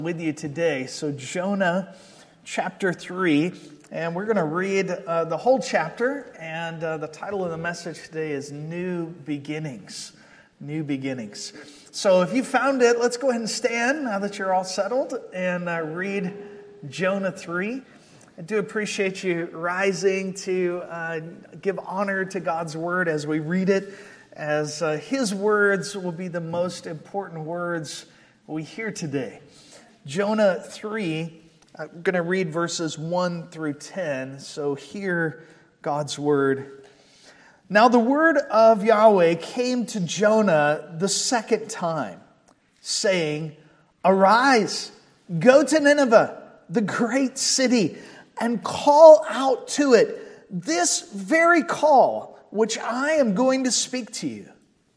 With you today. So Jonah chapter 3, and we're going to read the whole chapter, and the title of the message today is New Beginnings. New Beginnings. So if you found it, let's go ahead and stand now that you're all settled and read Jonah 3. I do appreciate you rising to give honor to God's word as we read it, as His words will be the most important words we hear today. Jonah 3, I'm going to read verses 1 through 10, so hear God's word. Now the word of Yahweh came to Jonah the second time, saying, "Arise, go to Nineveh, the great city, and call out to it this very call which I am going to speak to you."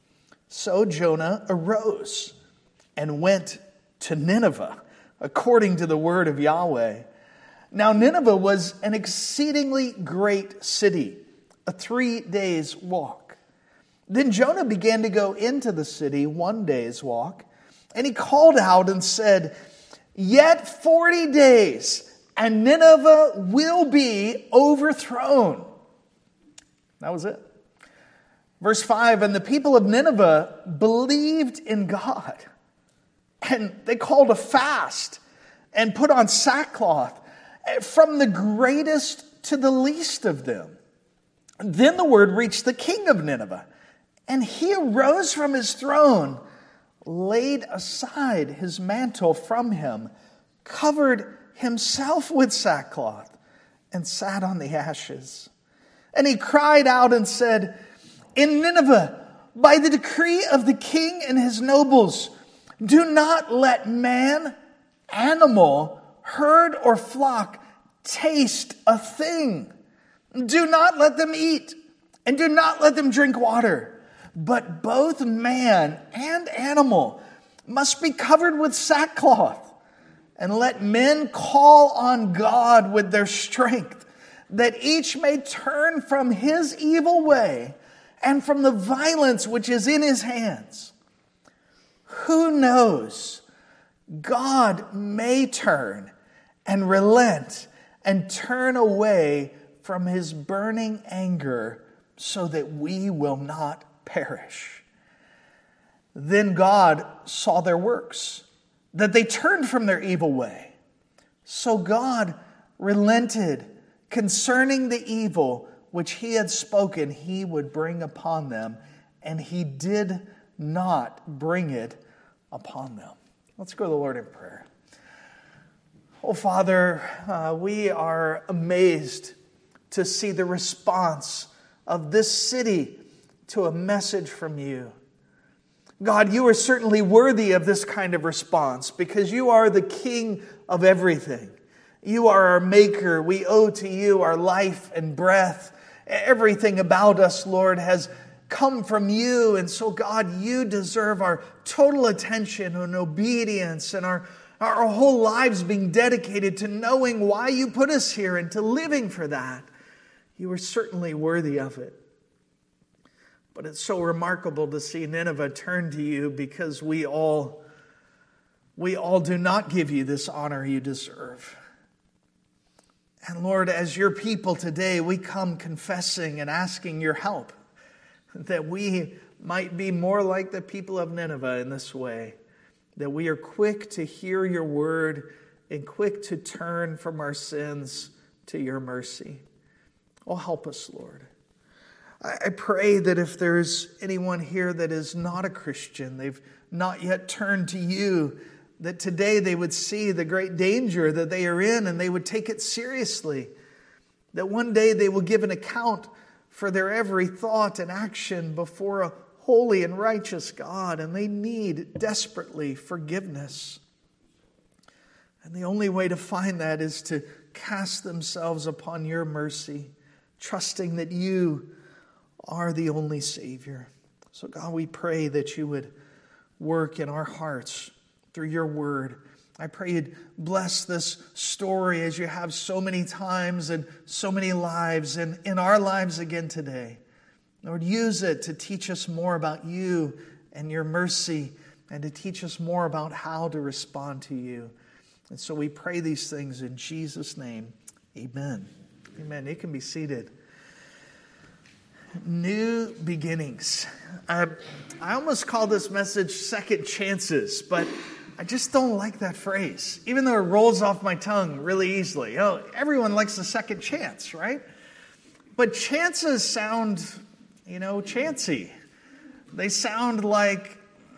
So Jonah arose and went to Nineveh, according to the word of Yahweh. Now Nineveh was an exceedingly great city, a 3 days' walk. Then Jonah began to go into the city 1 day's walk, and he called out and said, "Yet 40 days, and Nineveh will be overthrown." That was it. Verse 5, and the people of Nineveh believed in God. And they called a fast and put on sackcloth, from the greatest to the least of them. Then the word reached the king of Nineveh, and he arose from his throne, laid aside his mantle from him, covered himself with sackcloth, and sat on the ashes. And he cried out and said, "In Nineveh, by the decree of the king and his nobles, do not let man, animal, herd, or flock taste a thing. Do not let them eat, and do not let them drink water. But both man and animal must be covered with sackcloth. And let men call on God with their strength, that each may turn from his evil way and from the violence which is in his hands. Who knows? God may turn and relent and turn away from his burning anger so that we will not perish." Then God saw their works, that they turned from their evil way. So God relented concerning the evil which he had spoken he would bring upon them, and he did not bring it upon them. Let's go to the Lord in prayer. Oh, Father, we are amazed to see the response of this city to a message from you. God, you are certainly worthy of this kind of response because you are the King of everything. You are our maker. We owe to you our life and breath. Everything about us, Lord, has come from you. And so, God, you deserve our total attention and obedience and our whole lives being dedicated to knowing why you put us here and to living for that. You are certainly worthy of it. But it's so remarkable to see Nineveh turn to you because we all do not give you this honor you deserve. And Lord, as your people today, we come confessing and asking your help that we might be more like the people of Nineveh in this way, that we are quick to hear your word and quick to turn from our sins to your mercy. Oh, help us, Lord. I pray that if there's anyone here that is not a Christian, they've not yet turned to you, that today they would see the great danger that they are in and they would take it seriously. That one day they will give an account for their every thought and action before a holy and righteous God, and they need desperately forgiveness. And the only way to find that is to cast themselves upon your mercy, trusting that you are the only Savior. So God, we pray that you would work in our hearts through your word. I pray you'd bless this story as you have so many times and so many lives and in our lives again today. Lord, use it to teach us more about you and your mercy and to teach us more about how to respond to you. And so we pray these things in Jesus' name. Amen. Amen. You can be seated. New beginnings. I almost call this message second chances, but I just don't like that phrase, even though it rolls off my tongue really easily. You know, everyone likes a second chance, right? But chances sound, chancy. They sound like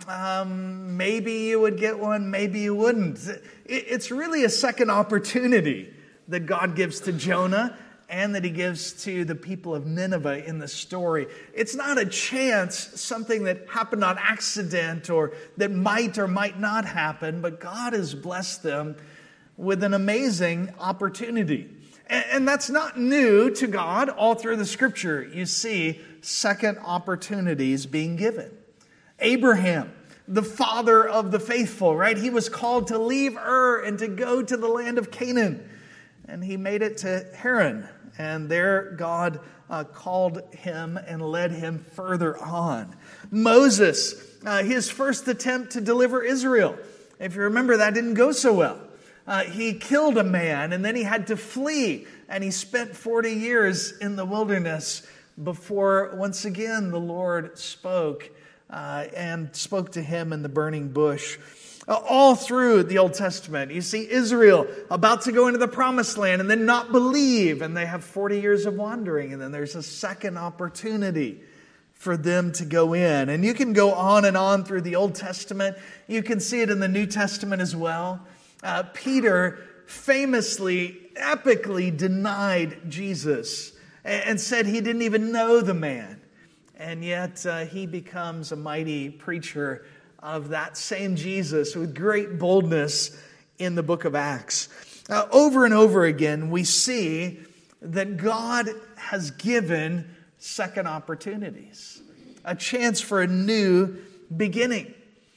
maybe you would get one, maybe you wouldn't. It's really a second opportunity that God gives to Jonah and that he gives to the people of Nineveh in the story. It's not a chance, something that happened on accident or that might or might not happen, but God has blessed them with an amazing opportunity. And that's not new to God. All through the scripture, you see second opportunities being given. Abraham, the father of the faithful, right? He was called to leave Ur and to go to the land of Canaan. And he made it to Haran. And there God called him and led him further on. Moses, his first attempt to deliver Israel. If you remember, that didn't go so well. He killed a man and then he had to flee. And he spent 40 years in the wilderness before once again the Lord spoke and spoke to him in the burning bush. All through the Old Testament, you see Israel about to go into the promised land and then not believe, and they have 40 years of wandering, and then there's a second opportunity for them to go in. And you can go on and on through the Old Testament. You can see it in the New Testament as well. Peter famously, epically denied Jesus and said he didn't even know the man. And yet he becomes a mighty preacher of that same Jesus with great boldness in the book of Acts. Over and over again, we see that God has given second opportunities, a chance for a new beginning.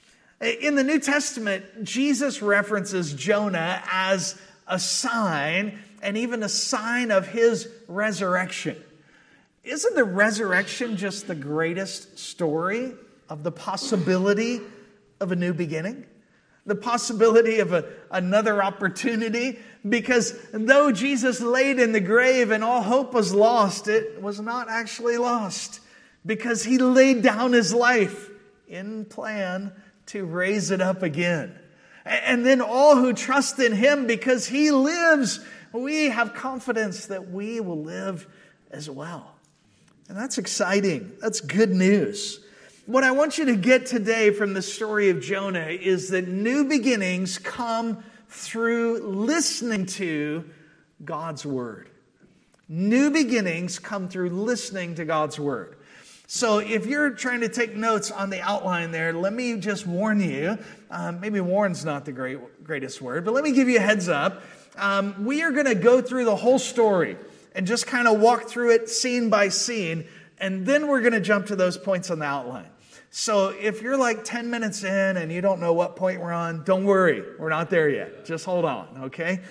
In the New Testament, Jesus references Jonah as a sign, and even a sign of his resurrection. Isn't the resurrection just the greatest story of the possibility of a new beginning? The possibility of another opportunity? Because though Jesus laid in the grave and all hope was lost, it was not actually lost. Because he laid down his life in plan to raise it up again. And then all who trust in him, because he lives, we have confidence that we will live as well. And that's exciting. That's good news. What I want you to get today from the story of Jonah is that new beginnings come through listening to God's word. New beginnings come through listening to God's word. So if you're trying to take notes on the outline there, let me just warn you. Maybe warn's not the greatest word, but let me give you a heads up. We are going to go through the whole story and just kind of walk through it scene by scene, and then we're going to jump to those points on the outline. So if you're like 10 minutes in and you don't know what point we're on, don't worry. We're not there yet. Just hold on, okay?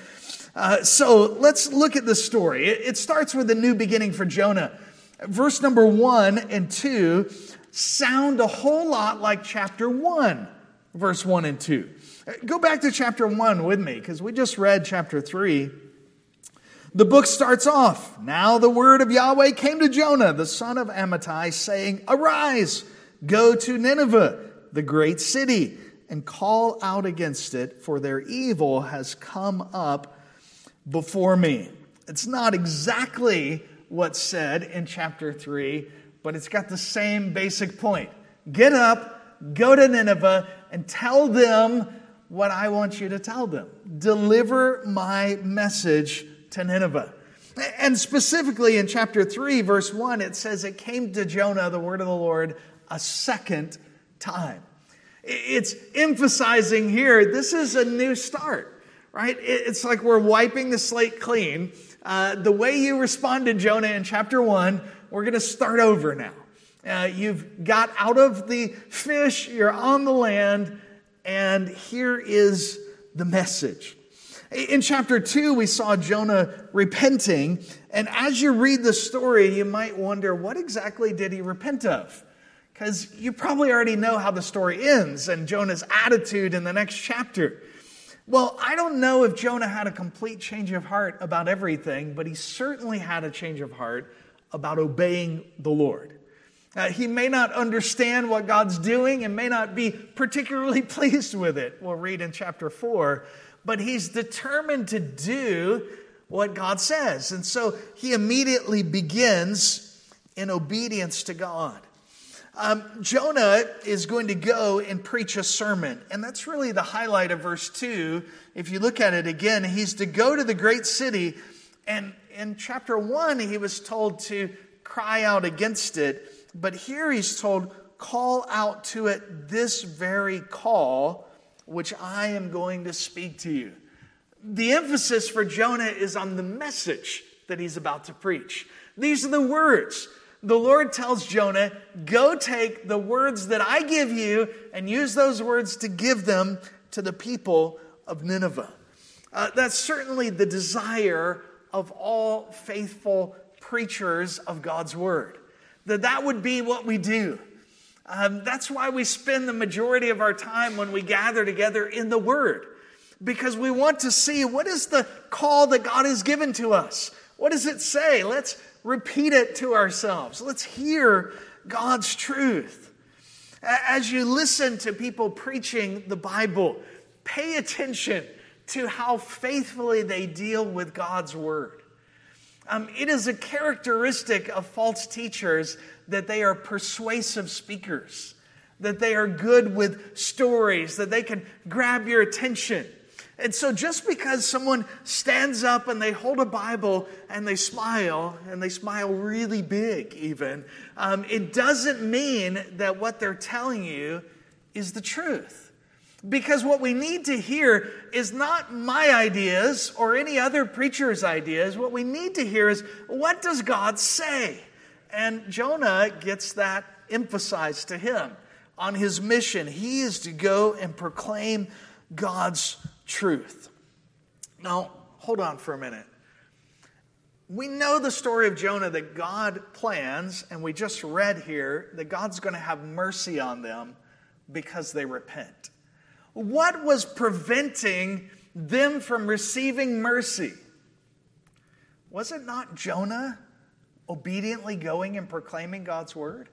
So let's look at the story. It starts with a new beginning for Jonah. Verse number 1 and 2 sound a whole lot like chapter 1, verse 1 and 2. Go back to chapter 1 with me, because we just read chapter 3. The book starts off, "Now the word of Yahweh came to Jonah, the son of Amittai, saying, 'Arise, go to Nineveh, the great city, and call out against it, for their evil has come up before me.'" It's not exactly what's said in chapter 3, but it's got the same basic point. Get up, go to Nineveh, and tell them what I want you to tell them. Deliver my message to Nineveh. And specifically in chapter 3, verse 1, it says it came to Jonah, the word of the Lord, a second time. It's emphasizing here, this is a new start, right? It's like we're wiping the slate clean. The way you responded, Jonah, in chapter 1, we're going to start over now. You've got out of the fish, you're on the land, and here is the message. In chapter 2, we saw Jonah repenting, and as you read the story, you might wonder, what exactly did he repent of? Because you probably already know how the story ends and Jonah's attitude in the next chapter. Well, I don't know if Jonah had a complete change of heart about everything, but he certainly had a change of heart about obeying the Lord. He may not understand what God's doing and may not be particularly pleased with it. We'll read in chapter 4. But he's determined to do what God says. And so he immediately begins in obedience to God. Jonah is going to go and preach a sermon. And that's really the highlight of verse 2. If you look at it again, he's to go to the great city. And in chapter 1, he was told to cry out against it. But here he's told, call out to it this very call, which I am going to speak to you. The emphasis for Jonah is on the message that he's about to preach. These are the words. The Lord tells Jonah, go take the words that I give you and use those words to give them to the people of Nineveh. That's certainly the desire of all faithful preachers of God's word. That would be what we do. That's why we spend the majority of our time when we gather together in the Word. Because we want to see what is the call that God has given to us. What does it say? Let's repeat it to ourselves. Let's hear God's truth. As you listen to people preaching the Bible, pay attention to how faithfully they deal with God's Word. It is a characteristic of false teachers that they are persuasive speakers, that they are good with stories, that they can grab your attention. And so just because someone stands up and they hold a Bible and they smile really big even, it doesn't mean that what they're telling you is the truth. Because what we need to hear is not my ideas or any other preacher's ideas. What we need to hear is, what does God say? And Jonah gets that emphasized to him on his mission. He is to go and proclaim God's truth. Now, hold on for a minute. We know the story of Jonah, that God plans, and we just read here, that God's going to have mercy on them because they repent. What was preventing them from receiving mercy? Was it not Jonah obediently going and proclaiming God's word?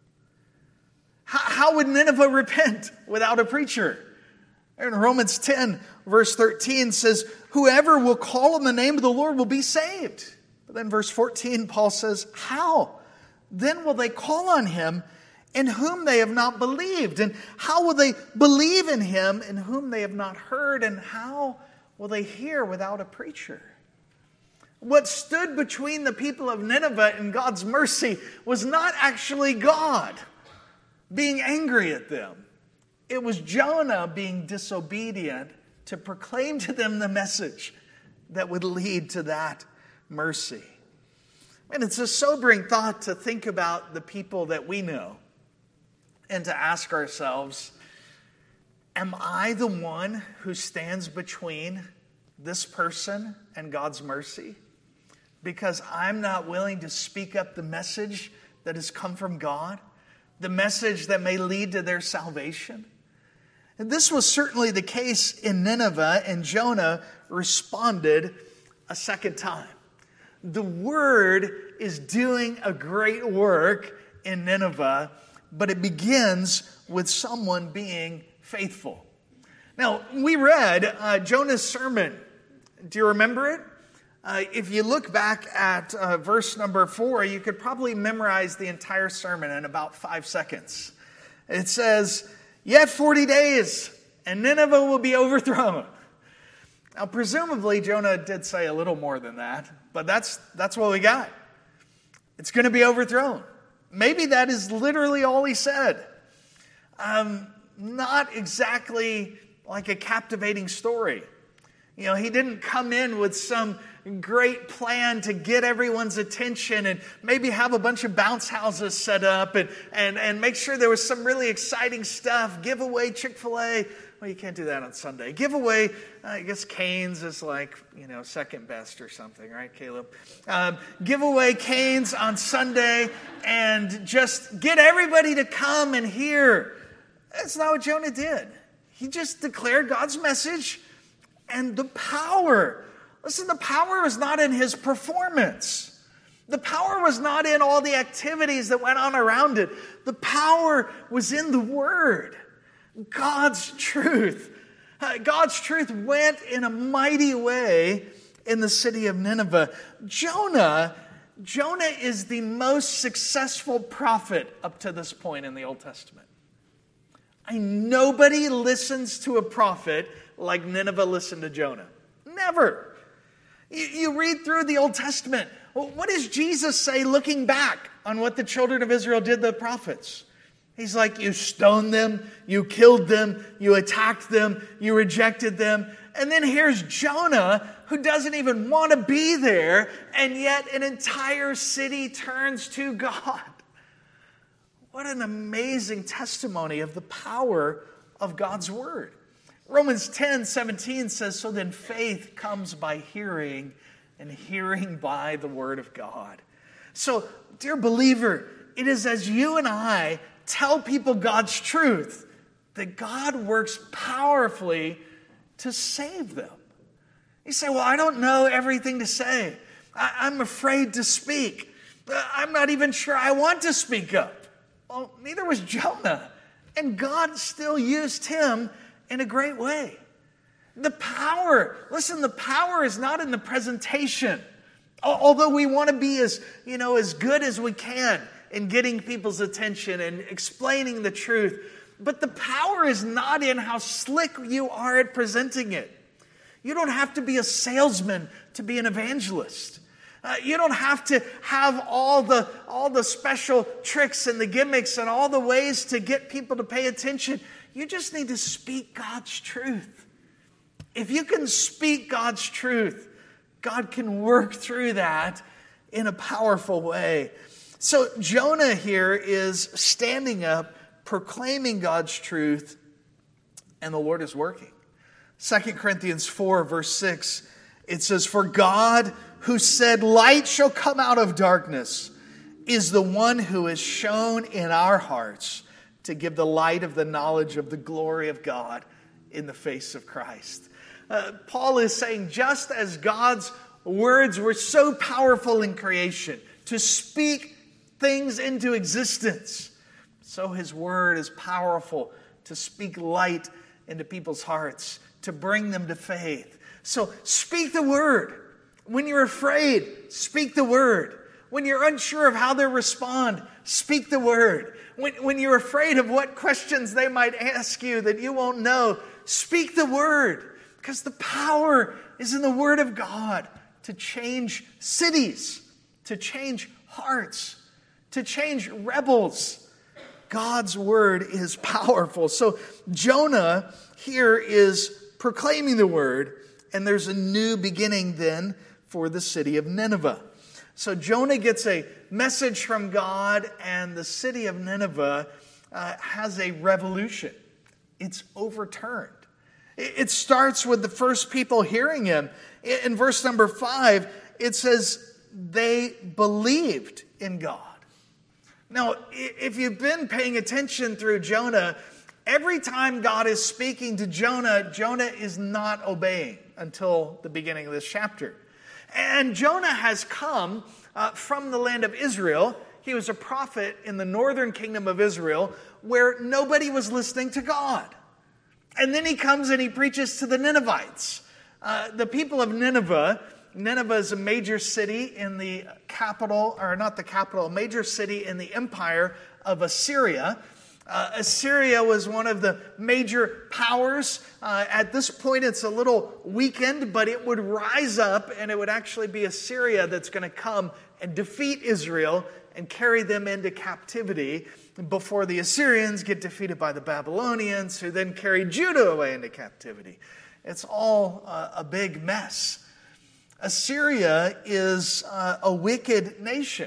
How would Nineveh repent without a preacher? In Romans 10, verse 13 says, whoever will call on the name of the Lord will be saved. But then verse 14, Paul says, how? Then will they call on him in whom they have not believed? And how will they believe in him in whom they have not heard? And how will they hear without a preacher? What stood between the people of Nineveh and God's mercy was not actually God being angry at them. It was Jonah being disobedient to proclaim to them the message that would lead to that mercy. And it's a sobering thought to think about the people that we know and to ask ourselves, am I the one who stands between this person and God's mercy? Because I'm not willing to speak up the message that has come from God, the message that may lead to their salvation. And this was certainly the case in Nineveh, and Jonah responded a second time. The word is doing a great work in Nineveh, but it begins with someone being faithful. Now, we read Jonah's sermon. Do you remember it? If you look back at verse number 4, you could probably memorize the entire sermon in about 5 seconds. It says, yet 40 days, and Nineveh will be overthrown. Now, presumably, Jonah did say a little more than that, but that's what we got. It's going to be overthrown. Maybe that is literally all he said. Not exactly like a captivating story. You know, he didn't come in with some great plan to get everyone's attention and maybe have a bunch of bounce houses set up and make sure there was some really exciting stuff. Give away Chick-fil-A. Well, you can't do that on Sunday. Give away, I guess Cane's is like, second best or something, right, Caleb? Give away Cane's on Sunday and just get everybody to come and hear. That's not what Jonah did. He just declared God's message And the power, listen, the power was not in his performance. The power was not in all the activities that went on around it. The power was in the Word, God's truth. God's truth went in a mighty way in the city of Nineveh. Jonah is the most successful prophet up to this point in the Old Testament. Nobody listens to a prophet like Nineveh listened to Jonah. Never. You read through the Old Testament. What does Jesus say looking back on what the children of Israel did to the prophets? He's like, you stoned them, you killed them, you attacked them, you rejected them. And then here's Jonah, who doesn't even want to be there, and yet an entire city turns to God. What an amazing testimony of the power of God's Word. Romans 10:17 says, so then faith comes by hearing, and hearing by the Word of God. So, dear believer, it is as you and I tell people God's truth that God works powerfully to save them. You say, well, I don't know everything to say. I'm afraid to speak. I'm not even sure I want to speak up. Well, neither was Jonah. And God still used him in a great way. The power is not in the presentation. Although we want to be as good as we can in getting people's attention and explaining the truth. But the power is not in how slick you are at presenting it. You don't have to be a salesman to be an evangelist. You don't have to have all the special tricks and the gimmicks and all the ways to get people to pay attention. You just need to speak God's truth. If you can speak God's truth, God can work through that in a powerful way. So Jonah here is standing up, proclaiming God's truth, and the Lord is working. 2 Corinthians 4, verse 6, it says, for God, who said, light shall come out of darkness, is the one who is shown in our hearts to give the light of the knowledge of the glory of God in the face of Christ. Paul is saying, just as God's words were so powerful in creation to speak things into existence, so his word is powerful to speak light into people's hearts, to bring them to faith. So speak the word. When you're afraid, speak the word. When you're unsure of how they'll respond, speak the word. When you're afraid of what questions they might ask you that you won't know, speak the word. Because the power is in the Word of God to change cities, to change hearts, to change rebels. God's Word is powerful. So Jonah here is proclaiming the Word, and there's a new beginning then for the city of Nineveh. So Jonah gets a message from God, and the city of Nineveh has a revolution. It's overturned. It starts with the first people hearing him. In verse number 5, it says they believed in God. Now, if you've been paying attention through Jonah, every time God is speaking to Jonah, Jonah is not obeying until the beginning of this chapter. And Jonah has come from the land of Israel. He was a prophet in the northern kingdom of Israel where nobody was listening to God. And then he comes and he preaches to the Ninevites. The people of Nineveh is a major city in the capital, or not the capital, a major city in the empire of Assyria. Assyria was one of the major powers. At this point, it's a little weakened, but it would rise up, and it would actually be Assyria that's going to come and defeat Israel and carry them into captivity before the Assyrians get defeated by the Babylonians, who then carry Judah away into captivity. It's all a big mess. Assyria is a wicked nation.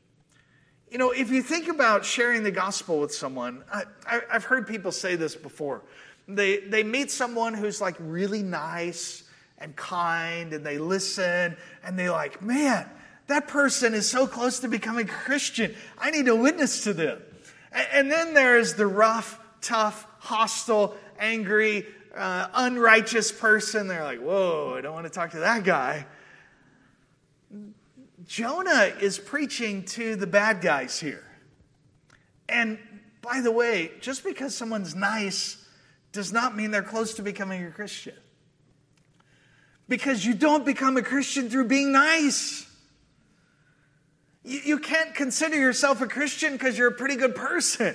You know, if you think about sharing the gospel with someone, I've heard people say this before. They meet someone who's like really nice and kind, and they listen, and they're like, man, that person is so close to becoming a Christian. I need to witness to them. And then there's the rough, tough, hostile, angry, unrighteous person. They're like, whoa, I don't want to talk to that guy. Jonah is preaching to the bad guys here. And by the way, just because someone's nice does not mean they're close to becoming a Christian. Because you don't become a Christian through being nice. You can't consider yourself a Christian because you're a pretty good person.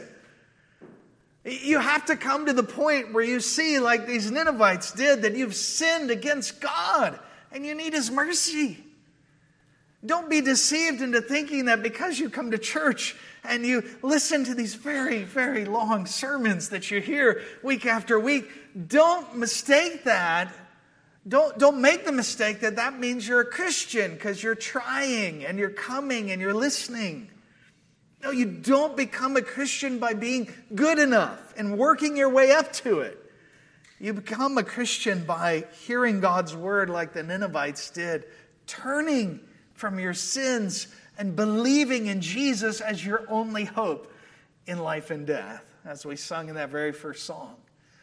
You have to come to the point where you see, like these Ninevites did, that you've sinned against God and you need His mercy. Don't be deceived into thinking that because you come to church and you listen to these very, very long sermons that you hear week after week, don't mistake that. Don't make the mistake that that means you're a Christian because you're trying and you're coming and you're listening. No, you don't become a Christian by being good enough and working your way up to it. You become a Christian by hearing God's word like the Ninevites did, turning from your sins and believing in Jesus as your only hope in life and death, as we sung in that very first song.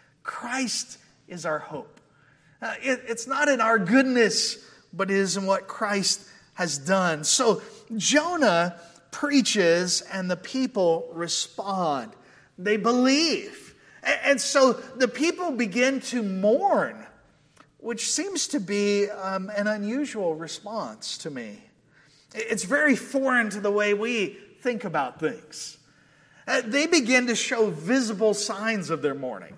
Christ is our hope. It's not in our goodness, but it is in what Christ has done. So Jonah preaches and the people respond. They believe. And so the people begin to mourn, which seems to be an unusual response to me. It's very foreign to the way we think about things. They begin to show visible signs of their mourning.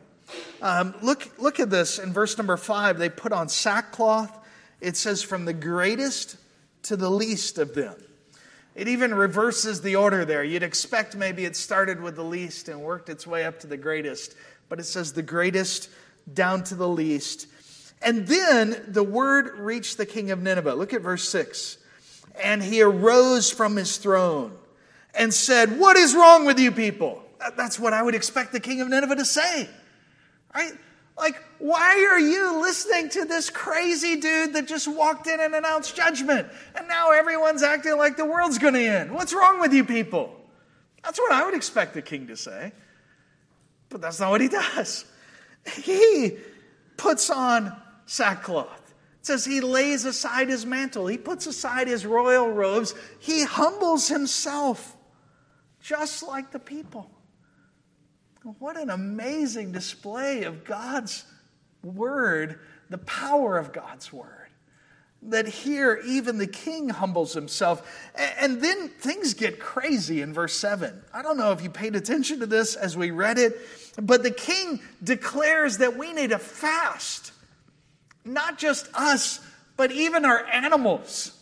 Look at this in verse number 5. They put on sackcloth. It says from the greatest to the least of them. It even reverses the order there. You'd expect maybe it started with the least and worked its way up to the greatest. But it says the greatest down to the least. And then the word reached the king of Nineveh. Look at verse 6. And he arose from his throne and said, "What is wrong with you people?" That's what I would expect the king of Nineveh to say. Right? Like, why are you listening to this crazy dude that just walked in and announced judgment? And now everyone's acting like the world's going to end. What's wrong with you people? That's what I would expect the king to say. But that's not what he does. He puts on sackcloth. It says he lays aside his mantle. He puts aside his royal robes. He humbles himself just like the people. What an amazing display of God's word, the power of God's word. That here even the king humbles himself. And then things get crazy in verse 7. I don't know if you paid attention to this as we read it, but the king declares that we need to fast. Not just us, but even our animals.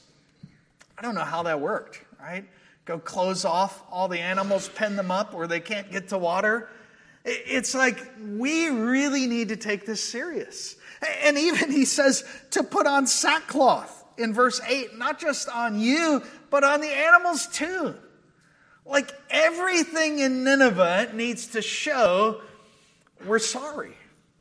I don't know how that worked, right? Go close off all the animals, pen them up where they can't get to water. It's like we really need to take this serious. And even he says to put on sackcloth in verse 8, not just on you, but on the animals too. Like everything in Nineveh needs to show we're sorry.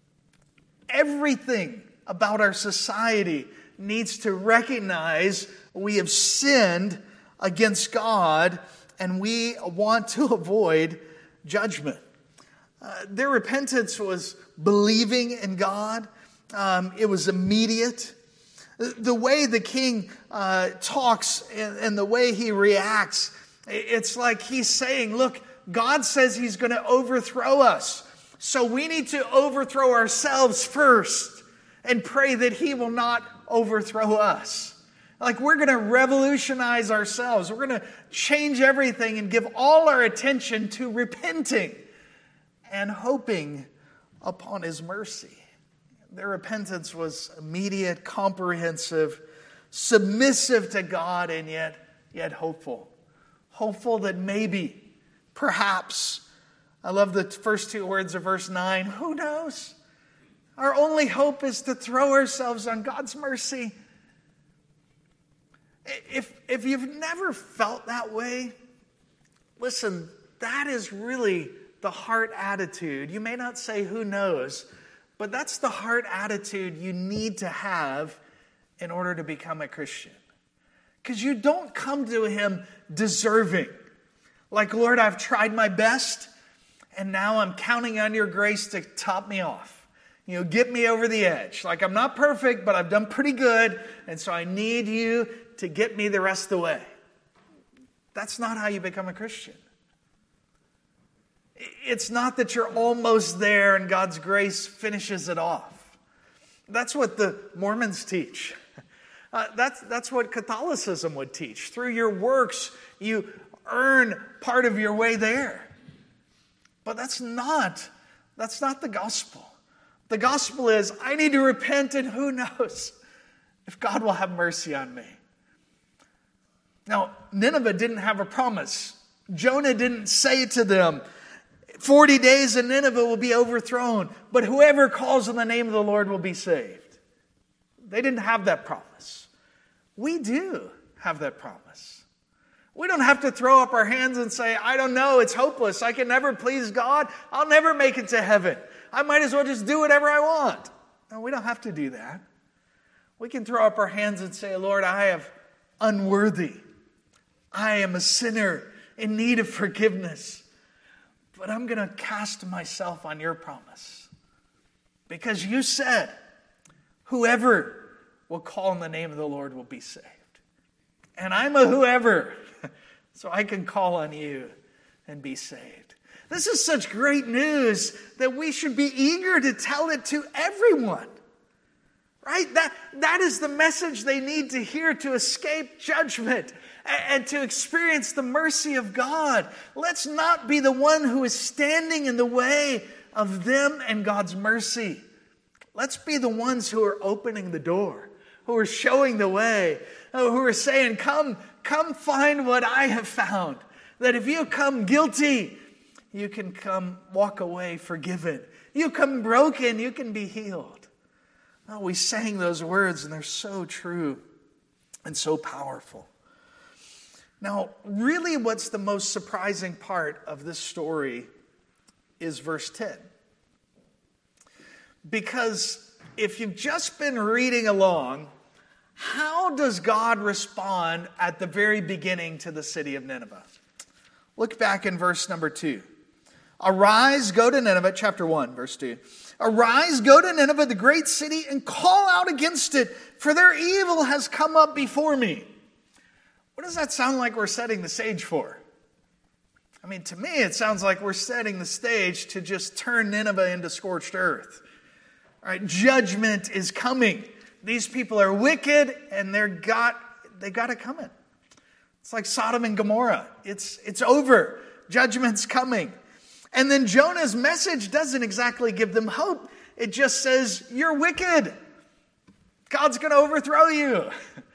Everything about our society needs to recognize we have sinned against God and we want to avoid judgment. Their repentance was believing in God. It was immediate. The way the king talks and the way he reacts, it's like he's saying, look, God says he's going to overthrow us. So we need to overthrow ourselves first and pray that he will not overthrow us. Like we're going to revolutionize ourselves. We're going to change everything and give all our attention to repenting and hoping upon his mercy. Their repentance was immediate, comprehensive, submissive to God, and yet hopeful. Hopeful that maybe, perhaps, I love the first two words of verse 9, who knows? Our only hope is to throw ourselves on God's mercy. If you've never felt that way, listen, that is really the heart attitude. You may not say who knows, but that's the heart attitude you need to have in order to become a Christian. Because you don't come to him deserving. Like, Lord, I've tried my best, and now I'm counting on your grace to top me off. Get me over the edge. Like, I'm not perfect, but I've done pretty good, and so I need you to get me the rest of the way. That's not how you become a Christian. It's not that you're almost there and God's grace finishes it off. That's what the Mormons teach. That's what Catholicism would teach. Through your works, you earn part of your way there. But that's not the gospel. The gospel is, I need to repent, and who knows if God will have mercy on me. Now, Nineveh didn't have a promise. Jonah didn't say to them, 40 days and Nineveh will be overthrown, but whoever calls on the name of the Lord will be saved. They didn't have that promise. We do have that promise. We don't have to throw up our hands and say, I don't know, it's hopeless. I can never please God. I'll never make it to heaven. I might as well just do whatever I want. No, we don't have to do that. We can throw up our hands and say, Lord, I am unworthy. I am a sinner in need of forgiveness. But I'm going to cast myself on your promise. Because you said, whoever will call on the name of the Lord will be saved. And I'm a whoever, so I can call on you and be saved. This is such great news that we should be eager to tell it to everyone. Right? That is the message they need to hear to escape judgment and to experience the mercy of God. Let's not be the one who is standing in the way of them and God's mercy. Let's be the ones who are opening the door, who are showing the way, who are saying, come find what I have found. That if you come guilty, you can come walk away forgiven. You come broken, you can be healed. Oh, we sang those words and they're so true and so powerful. Now, really what's the most surprising part of this story is verse 10. Because if you've just been reading along, how does God respond at the very beginning to the city of Nineveh? Look back in verse number 2. Arise, go to Nineveh, chapter 1, verse 2. Arise, go to Nineveh, the great city, and call out against it, for their evil has come up before me. What does that sound like we're setting the stage for? I mean, to me, it sounds like we're setting the stage to just turn Nineveh into scorched earth. All right, judgment is coming. These people are wicked, and they got it coming. It's like Sodom and Gomorrah. It's over. Judgment's coming. And then Jonah's message doesn't exactly give them hope. It just says, you're wicked. God's going to overthrow you.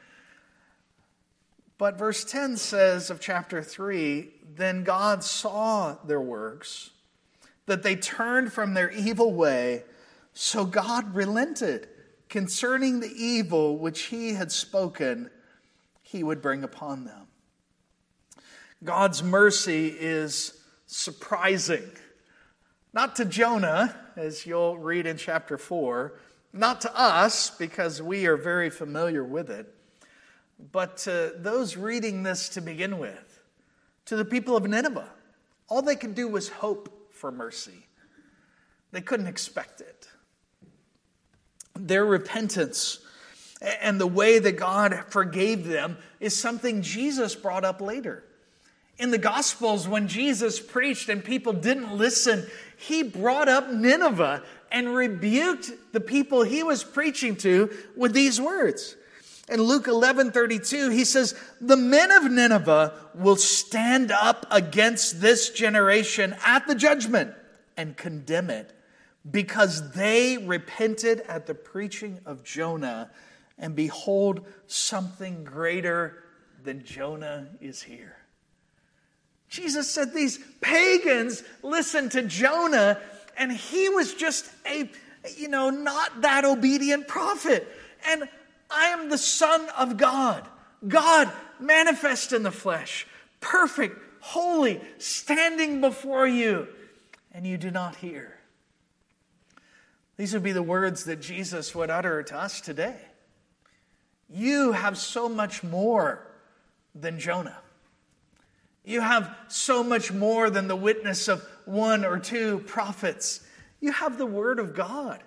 But verse 10 says of chapter 3, then God saw their works, that they turned from their evil way, so God relented concerning the evil which he had spoken he would bring upon them. God's mercy is surprising. Not to Jonah, as you'll read in chapter 4, not to us, because we are very familiar with it, but to those reading this to begin with, to the people of Nineveh. All they could do was hope for mercy. They couldn't expect it. Their repentance and the way that God forgave them is something Jesus brought up later. In the Gospels, when Jesus preached and people didn't listen, he brought up Nineveh and rebuked the people he was preaching to with these words. In Luke 11:32, he says, the men of Nineveh will stand up against this generation at the judgment and condemn it, because they repented at the preaching of Jonah, and behold, something greater than Jonah is here. Jesus said these pagans listened to Jonah, and he was just a, not that obedient prophet. And I am the Son of God. God manifest in the flesh, perfect, holy, standing before you, and you do not hear. These would be the words that Jesus would utter to us today. You have so much more than Jonah. You have so much more than the witness of one or two prophets. You have the Word of God.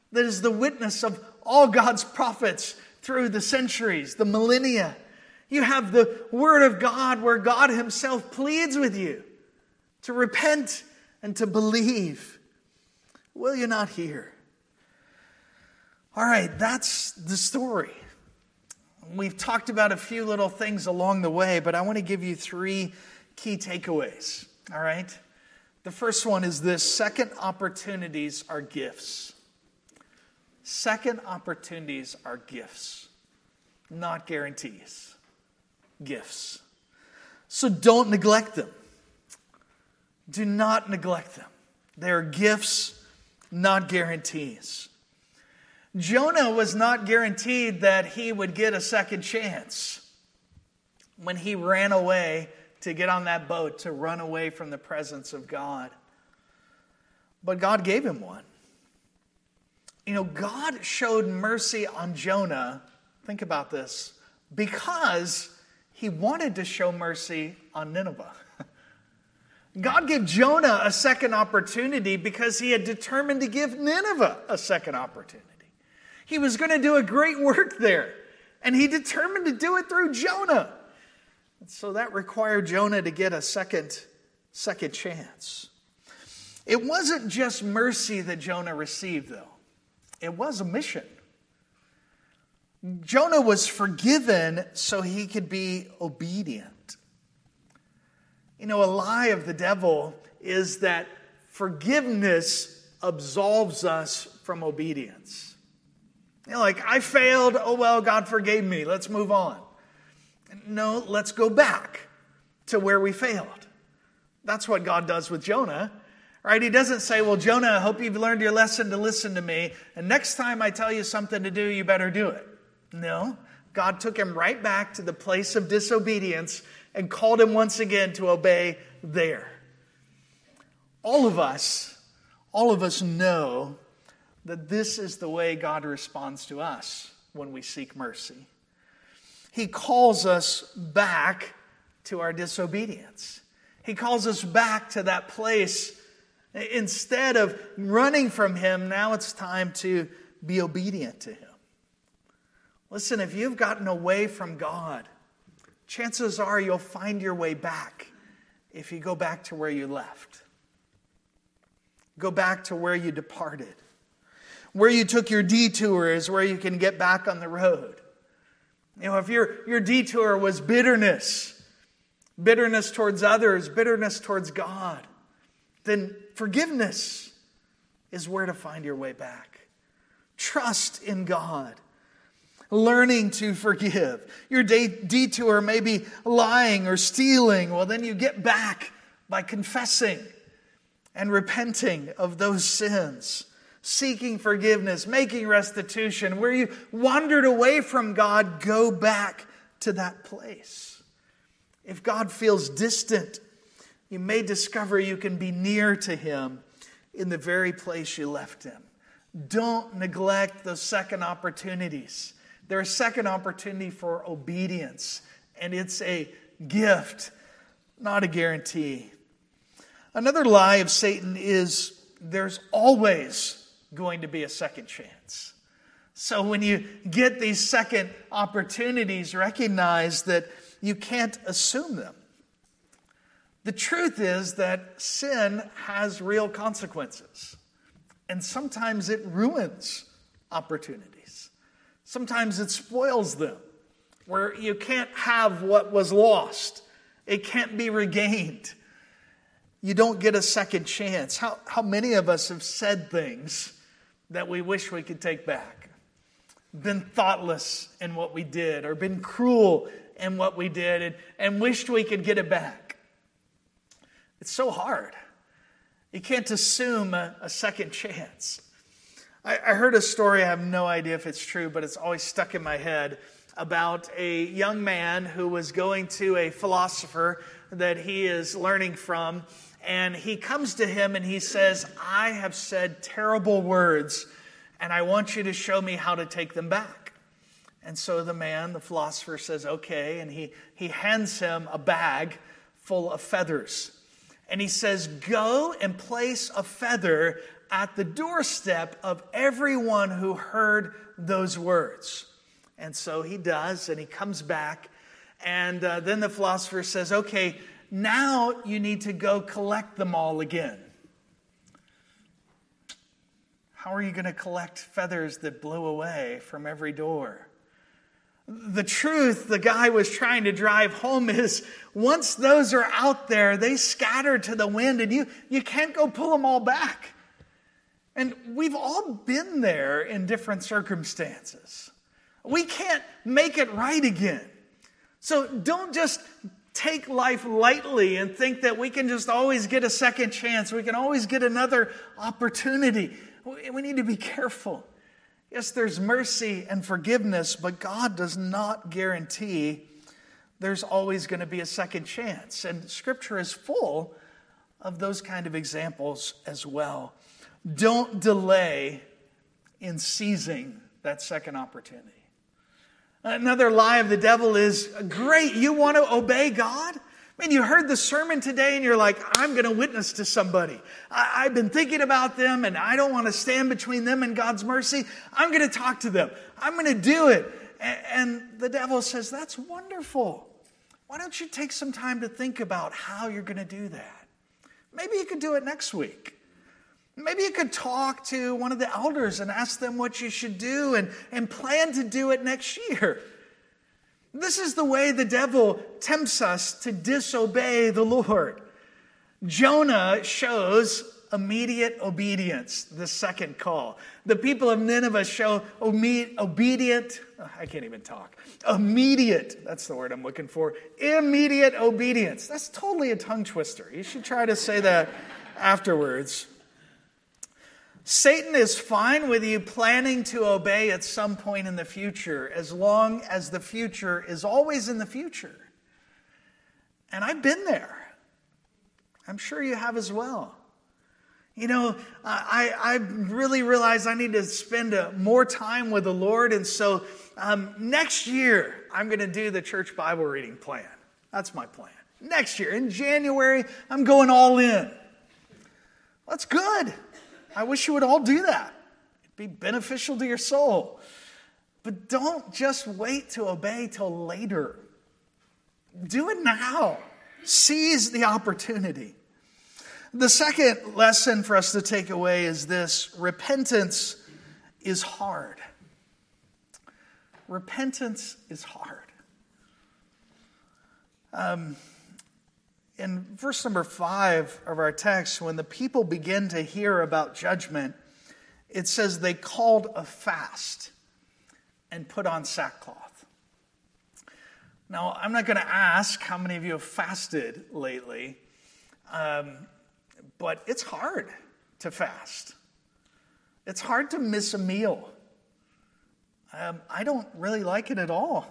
that is the witness of all God's prophets through the centuries, the millennia. You have the Word of God where God Himself pleads with you to repent and to believe. Will you not hear? All right, that's the story. We've talked about a few little things along the way, but I want to give you 3 key takeaways. All right? The first one is this: second opportunities are gifts. Second opportunities are gifts, not guarantees. Gifts. So don't neglect them. Do not neglect them. They are gifts, not guarantees. Jonah was not guaranteed that he would get a second chance when he ran away to get on that boat to run away from the presence of God. But God gave him one. You know, God showed mercy on Jonah, think about this, because He wanted to show mercy on Nineveh. God gave Jonah a second opportunity because He had determined to give Nineveh a second opportunity. He was going to do a great work there, and He determined to do it through Jonah. And so that required Jonah to get a second chance. It wasn't just mercy that Jonah received, though. It was a mission. Jonah was forgiven so he could be obedient. You know, a lie of the devil is that forgiveness absolves us from obedience. You know, like, I failed, oh well, God forgave me, let's move on. No, let's go back to where we failed. That's what God does with Jonah. Right? He doesn't say, well, Jonah, I hope you've learned your lesson to listen to me, and next time I tell you something to do, you better do it. No, God took him right back to the place of disobedience and called him once again to obey there. All of us know that this is the way God responds to us when we seek mercy. He calls us back to our disobedience. He calls us back to that place. Instead of running from Him, now it's time to be obedient to Him. Listen, if you've gotten away from God, chances are you'll find your way back if you go back to where you left. Go back to where you departed. Where you took your detour is where you can get back on the road. You know, if your detour was bitterness towards others, bitterness towards God, then forgiveness is where to find your way back. Trust in God. Learning to forgive. Your detour may be lying or stealing. Well, then you get back by confessing and repenting of those sins. Seeking forgiveness, making restitution. Where you wandered away from God, go back to that place. If God feels distant, you may discover you can be near to Him in the very place you left Him. Don't neglect those second opportunities. They're a second opportunity for obedience, and it's a gift, not a guarantee. Another lie of Satan is there's always going to be a second chance. So when you get these second opportunities, recognize that you can't assume them. The truth is that sin has real consequences. And sometimes it ruins opportunities. Sometimes it spoils them, where you can't have what was lost. It can't be regained. You don't get a second chance. How many of us have said things that we wish we could take back? Been thoughtless in what we did, or been cruel in what we did, and wished we could get it back. It's so hard. You can't assume a second chance. I heard a story, I have no idea if it's true, but it's always stuck in my head, about a young man who was going to a philosopher that he is learning from, and he comes to him and he says, I have said terrible words, and I want you to show me how to take them back. And so the philosopher says, okay, and he hands him a bag full of feathers. And he says, go and place a feather at the doorstep of everyone who heard those words. And so he does, and he comes back. And then the philosopher says, okay, now you need to go collect them all again. How are you going to collect feathers that blew away from every door? The truth the guy was trying to drive home is once those are out there, they scatter to the wind, and you can't go pull them all back. And we've all been there in different circumstances. We can't make it right again. So don't just take life lightly and think that we can just always get a second chance. We can always get another opportunity. We need to be careful. Yes, there's mercy and forgiveness, but God does not guarantee there's always going to be a second chance. And Scripture is full of those kind of examples as well. Don't delay in seizing that second opportunity. Another lie of the devil is, great, you want to obey God? I mean, you heard the sermon today and you're like, I'm going to witness to somebody. I've been thinking about them and I don't want to stand between them and God's mercy. I'm going to talk to them. I'm going to do it. And the devil says, that's wonderful. Why don't you take some time to think about how you're going to do that? Maybe you could do it next week. Maybe you could talk to one of the elders and ask them what you should do and plan to do it next year. This is the way the devil tempts us to disobey the Lord. Jonah shows immediate obedience, the second call. The people of Nineveh show immediate, that's the word I'm looking for, immediate obedience. That's totally a tongue twister. You should try to say that afterwards. Satan is fine with you planning to obey at some point in the future, as long as the future is always in the future. And I've been there. I'm sure you have as well. You know, I really realized I need to spend more time with the Lord. And so next year, I'm going to do the church Bible reading plan. That's my plan. Next year, in January, I'm going all in. That's good. I wish you would all do that. It'd be beneficial to your soul. But don't just wait to obey till later. Do it now. Seize the opportunity. The second lesson for us to take away is this: repentance is hard. Repentance is hard. In verse number 5 of our text, when the people begin to hear about judgment, it says they called a fast and put on sackcloth. Now, I'm not going to ask how many of you have fasted lately, but it's hard to fast. It's hard to miss a meal. I don't really like it at all.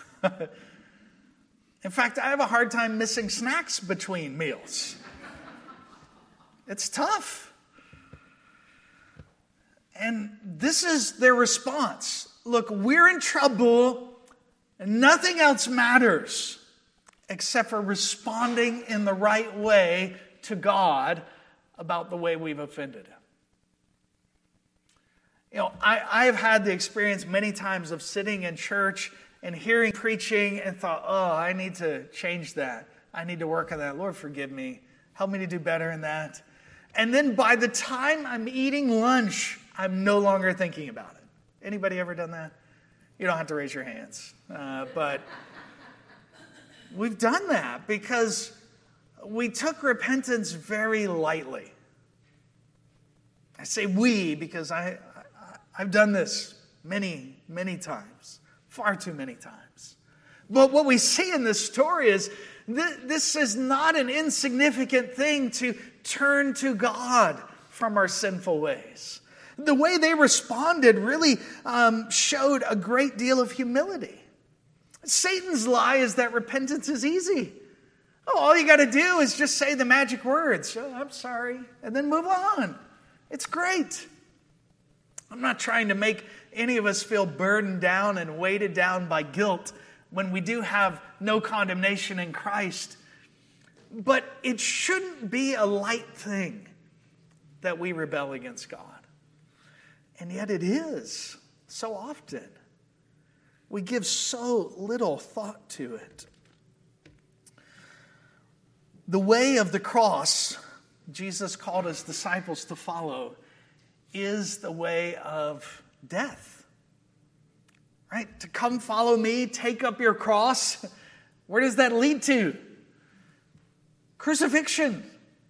In fact, I have a hard time missing snacks between meals. It's tough. And this is their response. Look, we're in trouble, and nothing else matters except for responding in the right way to God about the way we've offended Him. You know, I've had the experience many times of sitting in church and hearing preaching and thought, oh, I need to change that. I need to work on that. Lord, forgive me. Help me to do better in that. And then by the time I'm eating lunch, I'm no longer thinking about it. Anybody ever done that? You don't have to raise your hands. But we've done that because we took repentance very lightly. I say we because I've done this many, many times. Far too many times. But what we see in this story is this is not an insignificant thing to turn to God from our sinful ways. The way they responded really showed a great deal of humility. Satan's lie is that repentance is easy. Oh, all you got to do is just say the magic words. Oh, I'm sorry. And then move on. It's great. I'm not trying to make any of us feel burdened down and weighted down by guilt when we do have no condemnation in Christ. But it shouldn't be a light thing that we rebel against God. And yet it is so often. We give so little thought to it. The way of the cross, Jesus called his disciples to follow, is the way of death. Right? To come follow me, take up your cross. Where does that lead to? Crucifixion.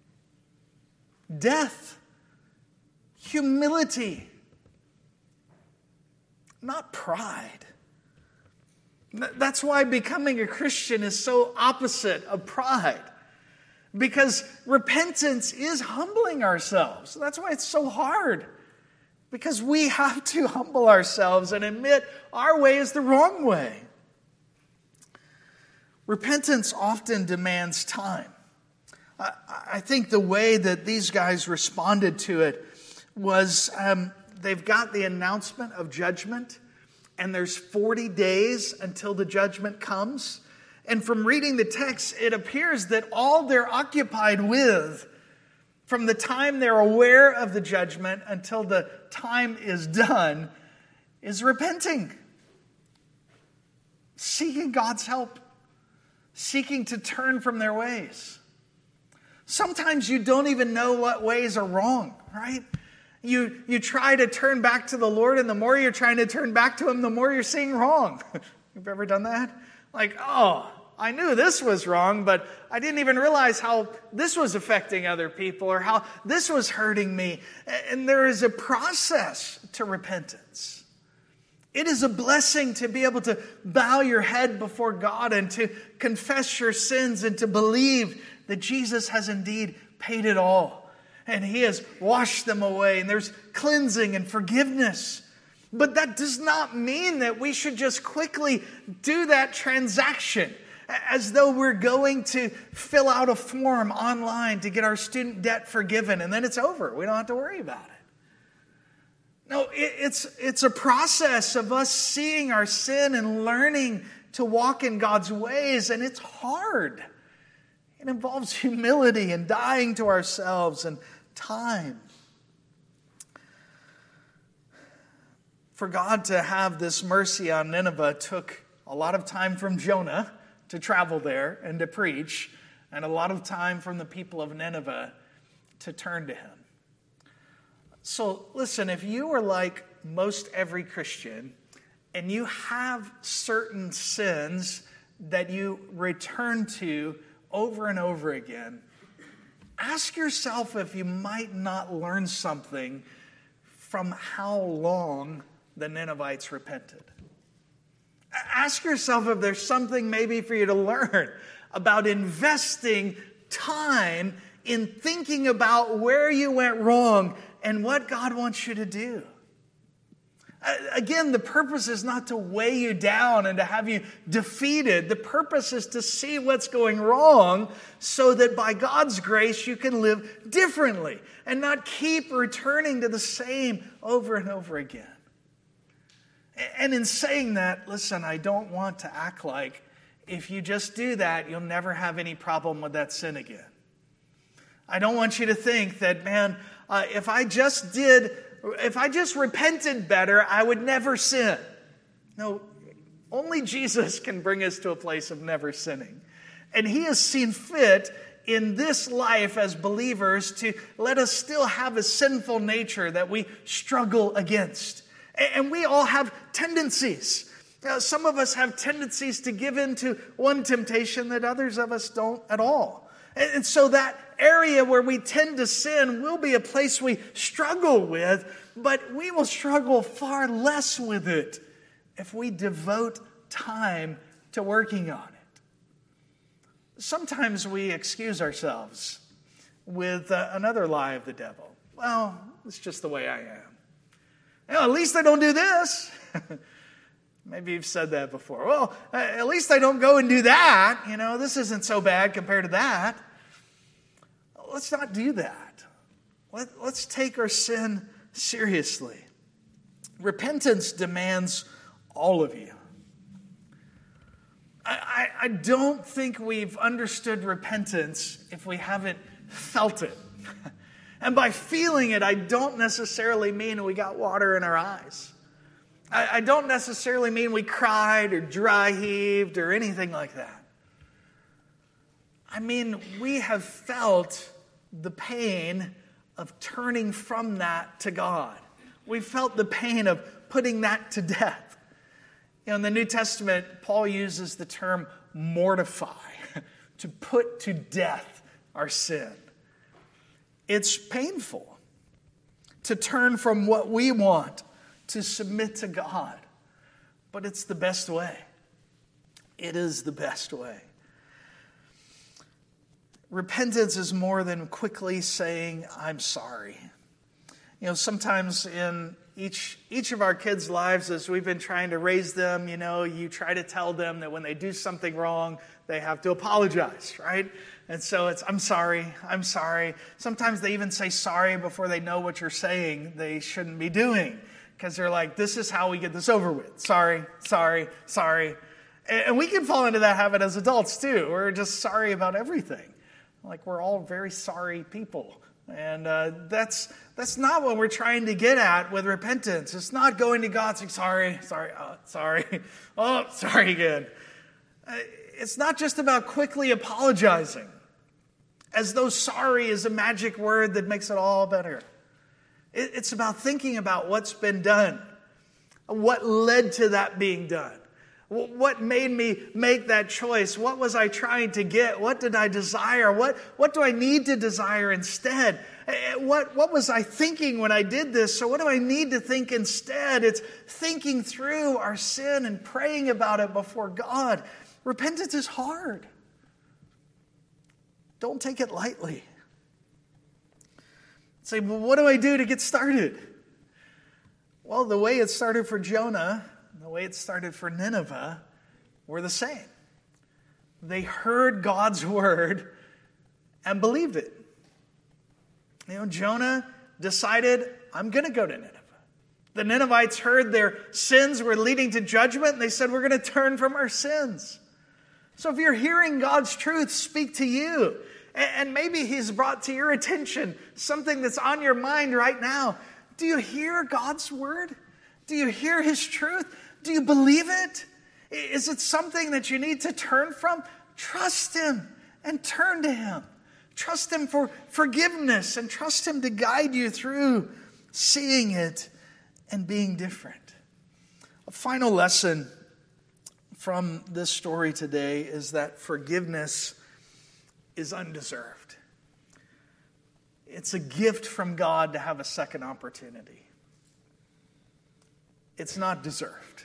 Death. Humility. Not pride. That's why becoming a Christian is so opposite of pride. Because repentance is humbling ourselves. That's why it's so hard. Because we have to humble ourselves and admit our way is the wrong way. Repentance often demands time. I think the way that these guys responded to it was they've got the announcement of judgment, and there's 40 days until the judgment comes. And from reading the text, it appears that all they're occupied with, from the time they're aware of the judgment until the time is done, is repenting. Seeking God's help. Seeking to turn from their ways. Sometimes you don't even know what ways are wrong, right? You try to turn back to the Lord, and the more you're trying to turn back to Him, the more you're seeing wrong. You've ever done that? Like, oh, I knew this was wrong, but I didn't even realize how this was affecting other people or how this was hurting me. And there is a process to repentance. It is a blessing to be able to bow your head before God and to confess your sins and to believe that Jesus has indeed paid it all. And He has washed them away. And there's cleansing and forgiveness. But that does not mean that we should just quickly do that transaction as though we're going to fill out a form online to get our student debt forgiven. And then it's over. We don't have to worry about it. No, it's a process of us seeing our sin and learning to walk in God's ways. And it's hard. It involves humility and dying to ourselves and time. For God to have this mercy on Nineveh took a lot of time from Jonah to travel there and to preach, and a lot of time from the people of Nineveh to turn to Him. So listen, if you are like most every Christian, and you have certain sins that you return to over and over again, ask yourself if you might not learn something from how long the Ninevites repented. Ask yourself if there's something maybe for you to learn about investing time in thinking about where you went wrong and what God wants you to do. Again, the purpose is not to weigh you down and to have you defeated. The purpose is to see what's going wrong so that by God's grace you can live differently and not keep returning to the same over and over again. And in saying that, listen, I don't want to act like if you just do that, you'll never have any problem with that sin again. I don't want you to think that, man, if I just repented better, I would never sin. No, only Jesus can bring us to a place of never sinning. And He has seen fit in this life as believers to let us still have a sinful nature that we struggle against. And we all have tendencies. Some of us have tendencies to give in to one temptation that others of us don't at all. And so that area where we tend to sin will be a place we struggle with, but we will struggle far less with it if we devote time to working on it. Sometimes we excuse ourselves with another lie of the devil. Well, it's just the way I am. At least I don't do this. Maybe you've said that before. Well, at least I don't go and do that. This isn't so bad compared to that. Let's not do that. Let's take our sin seriously. Repentance demands all of you. I don't think we've understood repentance if we haven't felt it. And by feeling it, I don't necessarily mean we got water in our eyes. I don't necessarily mean we cried or dry heaved or anything like that. I mean, we have felt the pain of turning from that to God. We felt the pain of putting that to death. In the New Testament, Paul uses the term mortify, to put to death our sin. It's painful to turn from what we want to submit to God, but it's the best way. It is the best way. Repentance is more than quickly saying, I'm sorry. Sometimes in each of our kids' lives, as we've been trying to raise them, you try to tell them that when they do something wrong, they have to apologize, right? And so it's, I'm sorry. Sometimes they even say sorry before they know what you're saying they shouldn't be doing. Because they're like, this is how we get this over with. Sorry. And we can fall into that habit as adults too. We're just sorry about everything. Like we're all very sorry people. And that's not what we're trying to get at with repentance. It's not going to God saying, sorry, sorry again. It's not just about quickly apologizing, as though sorry is a magic word that makes it all better. It's about thinking about what's been done, what led to that being done, what made me make that choice, what was I trying to get, what did I desire, what do I need to desire instead, what was I thinking when I did this, so what do I need to think instead? It's thinking through our sin and praying about it before God. Repentance is hard. Don't take it lightly. Say, well, what do I do to get started? Well, the way it started for Jonah, and the way it started for Nineveh, were the same. They heard God's word and believed it. Jonah decided, I'm going to go to Nineveh. The Ninevites heard their sins were leading to judgment, and they said, we're going to turn from our sins. So if you're hearing God's truth speak to you, and maybe He's brought to your attention something that's on your mind right now, do you hear God's word? Do you hear His truth? Do you believe it? Is it something that you need to turn from? Trust Him and turn to Him. Trust Him for forgiveness and trust Him to guide you through seeing it and being different. A final lesson from this story today is that forgiveness is undeserved. It's a gift from God to have a second opportunity. It's not deserved.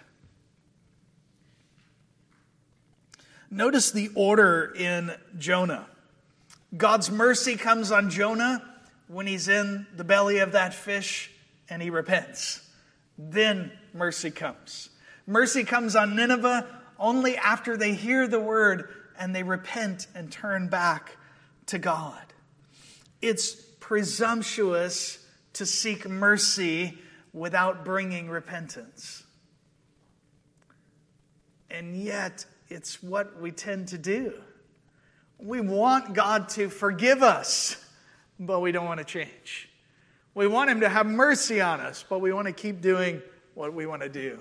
Notice the order in Jonah. God's mercy comes on Jonah when he's in the belly of that fish and he repents. Then mercy comes. Mercy comes on Nineveh only after they hear the word and they repent and turn back to God. It's presumptuous to seek mercy without bringing repentance. And yet, it's what we tend to do. We want God to forgive us, but we don't want to change. We want Him to have mercy on us, but we want to keep doing what we want to do.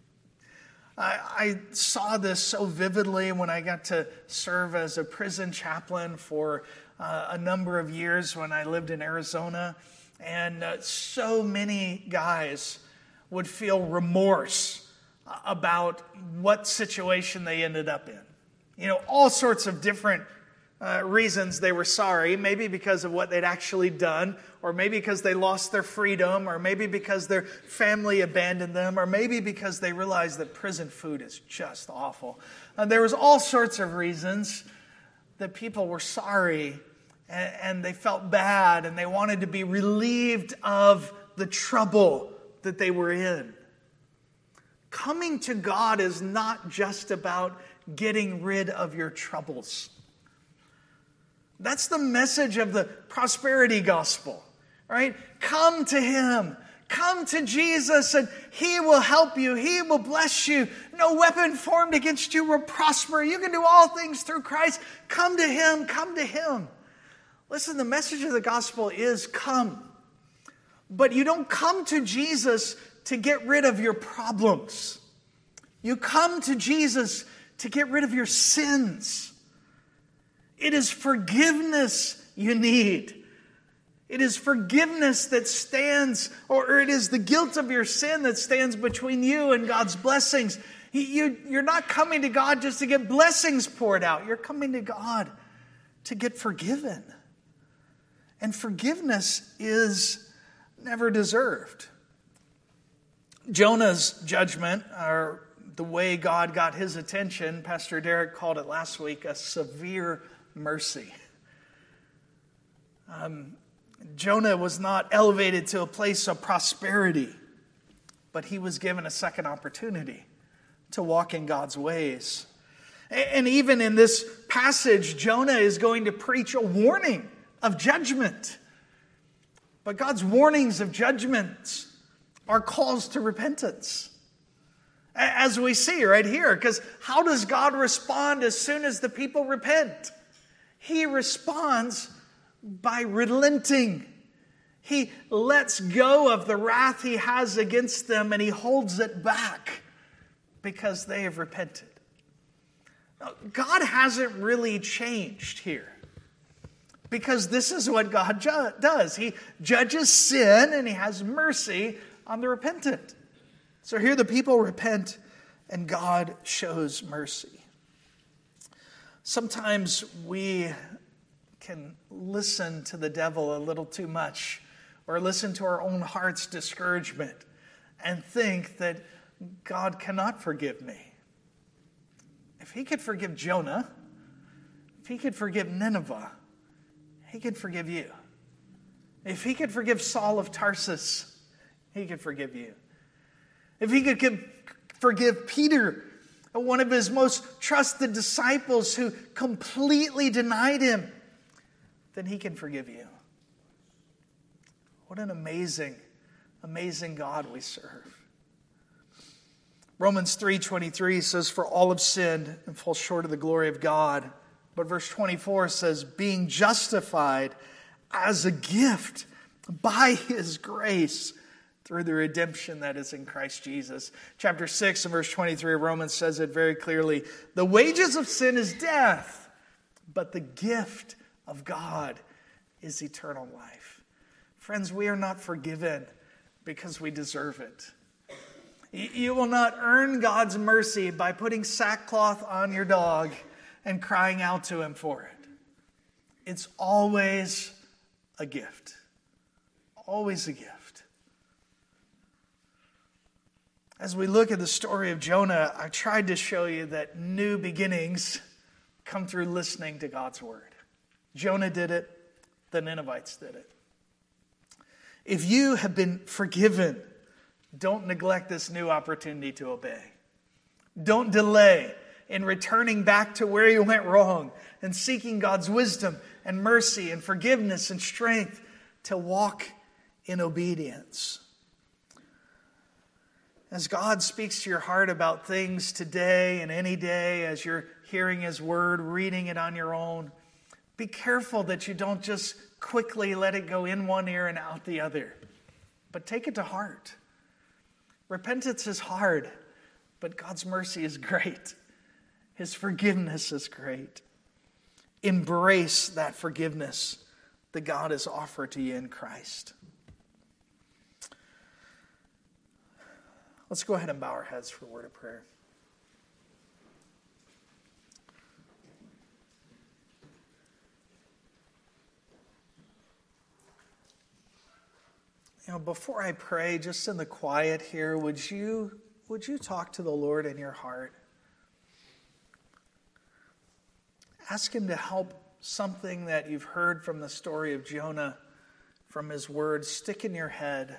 I saw this so vividly when I got to serve as a prison chaplain for a number of years when I lived in Arizona. And so many guys would feel remorse about what situation they ended up in. All sorts of different reasons they were sorry, maybe because of what they'd actually done, or maybe because they lost their freedom, or maybe because their family abandoned them, or maybe because they realized that prison food is just awful. There was all sorts of reasons that people were sorry, and they felt bad, and they wanted to be relieved of the trouble that they were in. Coming to God is not just about getting rid of your troubles. That's the message of the prosperity gospel, right? Come to Him. Come to Jesus and He will help you. He will bless you. No weapon formed against you will prosper. You can do all things through Christ. Come to Him. Come to Him. Listen, the message of the gospel is come. But you don't come to Jesus to get rid of your problems. You come to Jesus to get rid of your sins. It is forgiveness you need. It is forgiveness that stands, or it is the guilt of your sin that stands between you and God's blessings. You're not coming to God just to get blessings poured out. You're coming to God to get forgiven. And forgiveness is never deserved. Jonah's judgment, or the way God got his attention, Pastor Derek called it last week a severe mercy. Jonah was not elevated to a place of prosperity, but he was given a second opportunity to walk in God's ways. And even in this passage, Jonah is going to preach a warning of judgment. But God's warnings of judgments are calls to repentance. As we see right here, because how does God respond as soon as the people repent? He responds by relenting. He lets go of the wrath he has against them and he holds it back because they have repented. Now, God hasn't really changed here because this is what God does. He judges sin and he has mercy on the repentant. So here the people repent and God shows mercy. Sometimes we can listen to the devil a little too much or listen to our own heart's discouragement and think that God cannot forgive me. If he could forgive Jonah, if he could forgive Nineveh, he could forgive you. If he could forgive Saul of Tarsus, he could forgive you. If he could forgive Peter, one of his most trusted disciples who completely denied him, then he can forgive you. What an amazing, amazing God we serve. Romans 3:23 says, "For all have sinned and fall short of the glory of God." But verse 24 says, "Being justified as a gift by his grace through the redemption that is in Christ Jesus." Chapter 6 and verse 23 of Romans says it very clearly. "The wages of sin is death, but the gift of God is eternal life." Friends, we are not forgiven because we deserve it. You will not earn God's mercy by putting sackcloth on your dog and crying out to him for it. It's always a gift. Always a gift. As we look at the story of Jonah, I tried to show you that new beginnings come through listening to God's word. Jonah did it. The Ninevites did it. If you have been forgiven, don't neglect this new opportunity to obey. Don't delay in returning back to where you went wrong and seeking God's wisdom and mercy and forgiveness and strength to walk in obedience. As God speaks to your heart about things today and any day, as you're hearing his word, reading it on your own, be careful that you don't just quickly let it go in one ear and out the other, but take it to heart. Repentance is hard, but God's mercy is great. His forgiveness is great. Embrace that forgiveness that God has offered to you in Christ. Let's go ahead and bow our heads for a word of prayer. Before I pray, just in the quiet here, would you talk to the Lord in your heart? Ask him to help something that you've heard from the story of Jonah, from his words, stick in your head,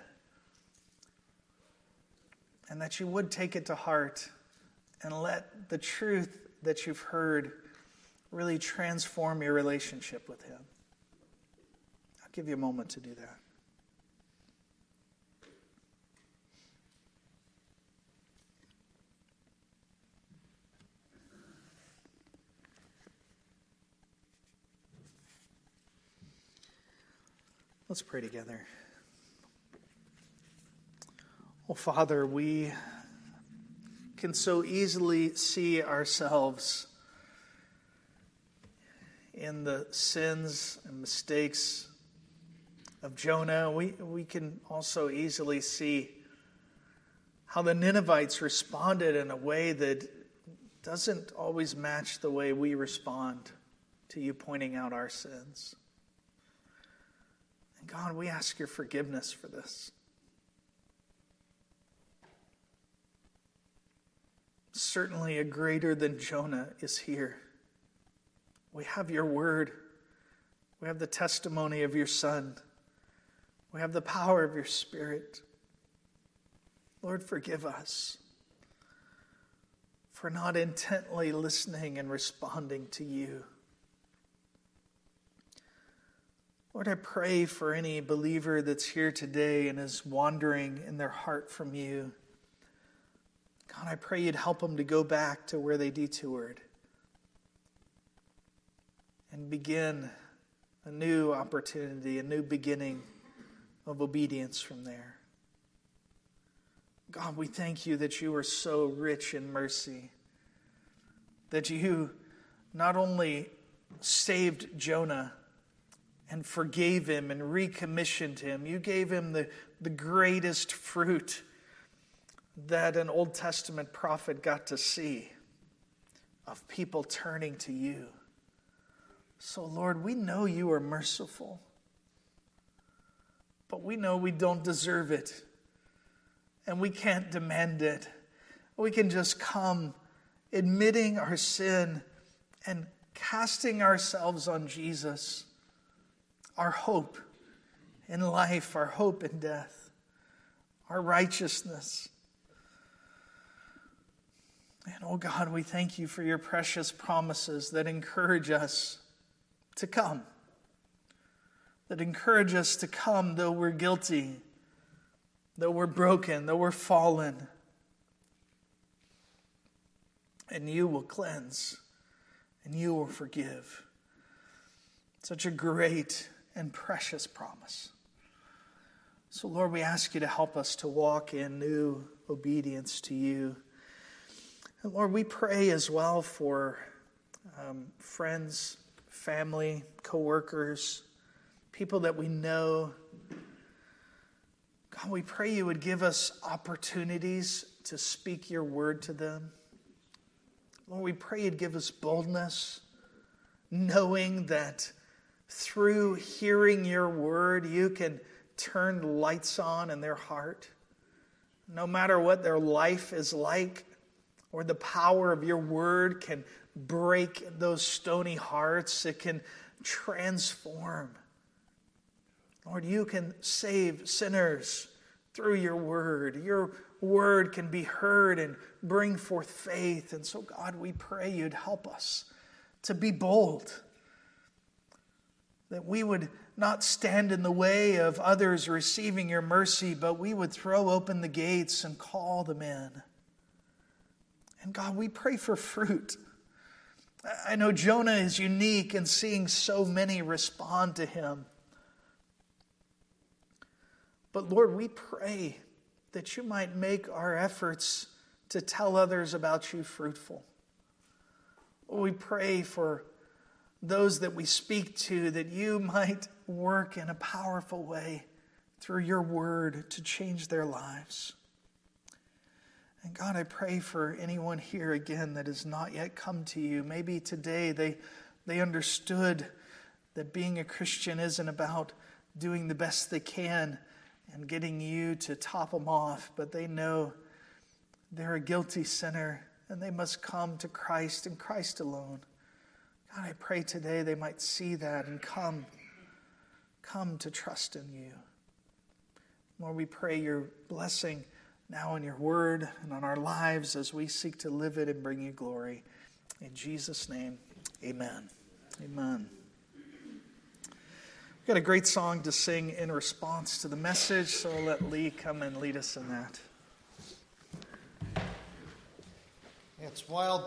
and that you would take it to heart and let the truth that you've heard really transform your relationship with him. I'll give you a moment to do that. Let's pray together. Oh, Father, we can so easily see ourselves in the sins and mistakes of Jonah. We can also easily see how the Ninevites responded in a way that doesn't always match the way we respond to you pointing out our sins. And God, we ask your forgiveness for this. Certainly a greater than Jonah is here. We have your word. We have the testimony of your Son. We have the power of your Spirit. Lord, forgive us for not intently listening and responding to you. Lord, I pray for any believer that's here today and is wandering in their heart from you. God, I pray you'd help them to go back to where they detoured and begin a new opportunity, a new beginning of obedience from there. God, we thank you that you are so rich in mercy, that you not only saved Jonah and forgave him and recommissioned him, you gave him the greatest fruit that an Old Testament prophet got to see of people turning to you. So, Lord, we know you are merciful, but we know we don't deserve it, and we can't demand it. We can just come admitting our sin and casting ourselves on Jesus, our hope in life, our hope in death, our righteousness. And oh God, we thank you for your precious promises that encourage us to come. That encourage us to come though we're guilty, though we're broken, though we're fallen. And you will cleanse, and you will forgive. Such a great and precious promise. So Lord, we ask you to help us to walk in new obedience to you. And Lord, we pray as well for friends, family, co-workers, people that we know. God, we pray you would give us opportunities to speak your word to them. Lord, we pray you'd give us boldness, knowing that through hearing your word, you can turn lights on in their heart. No matter what their life is like, or the power of your word can break those stony hearts. It can transform. Lord, you can save sinners through your word. Your word can be heard and bring forth faith. And so, God, we pray you'd help us to be bold, that we would not stand in the way of others receiving your mercy, but we would throw open the gates and call them in. And God, we pray for fruit. I know Jonah is unique in seeing so many respond to him. But Lord, we pray that you might make our efforts to tell others about you fruitful. We pray for those that we speak to, that you might work in a powerful way through your word to change their lives. And God, I pray for anyone here again that has not yet come to you. Maybe today they understood that being a Christian isn't about doing the best they can and getting you to top them off, but they know they're a guilty sinner and they must come to Christ and Christ alone. God, I pray today they might see that and come to trust in you. Lord, we pray your blessing now on your word and on our lives as we seek to live it and bring you glory. In Jesus' name, amen. Amen. We've got a great song to sing in response to the message, so I'll let Lee come and lead us in that. It's wild.